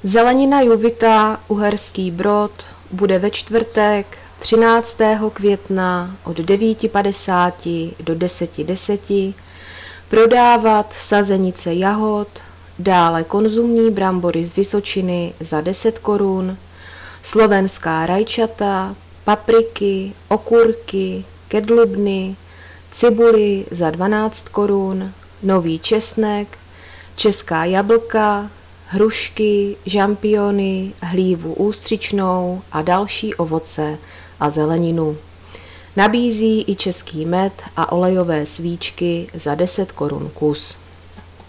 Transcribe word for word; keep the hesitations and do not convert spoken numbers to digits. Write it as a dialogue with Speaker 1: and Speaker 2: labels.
Speaker 1: Zelenina Juvita Uherský Brod bude ve čtvrtek třináctého května od devět padesát do deset deset prodávat sazenice jahod, dále konzumní brambory z Vysočiny za deset korun, slovenská rajčata, papriky, okurky, kedlubny, cibuli za dvanáct korun, nový česnek, česká jablka, hrušky, žampiony, hlívu ústřičnou a další ovoce a zeleninu. Nabízí i český med a olejové svíčky za deset korun kus.